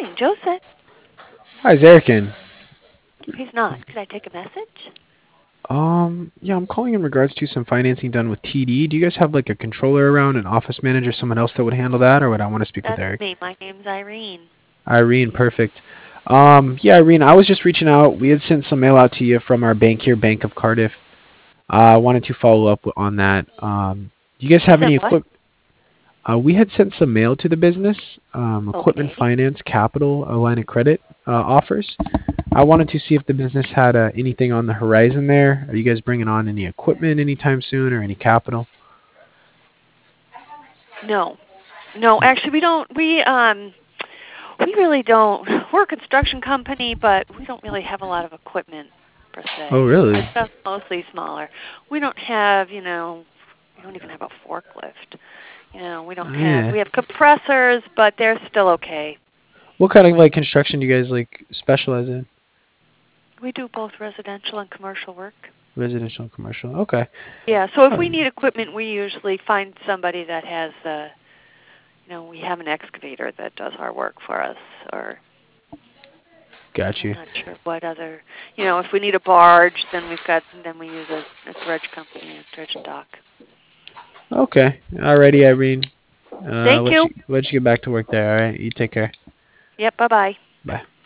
morning, Joseph. Hi, is Eric in? He's not. Could I take a message? Yeah, I'm calling in regards to some financing done with TD. Do you guys have like a controller around, an office manager, someone else that would handle that, or would I want to speak with That's Eric? me. My name's Irene. Irene, perfect. Yeah, Irene, I was just reaching out. We had sent some mail out to you from our bank here, Bank of Cardiff. I wanted to follow up on that. Do you guys You have said any what? equipment? We had sent some mail to the business, equipment Okay. finance, capital, a line of credit offers. I wanted to see if the business had anything on the horizon there. Are you guys bringing on any equipment anytime soon or any capital? No. No, actually we don't we really don't. We're a construction company, but we don't really have a lot of equipment per Oh, se. really? Our stuff's mostly smaller. We don't have, we don't even have a forklift. We don't Oh, have yeah. we have compressors, but they're still okay. What kind of like construction do you guys like specialize in? We do both residential and commercial work. Residential and commercial. Okay. Yeah, so if Oh, we need equipment, we usually find somebody that has, we have an excavator that does our work for us, or got I'm you. not sure what other, if we need a barge, then we use a dredge company, a dredge and dock. Okay. Alrighty, Irene. Thank you. Let you get back to work there. All right. You take care. Yep, bye-bye. Bye.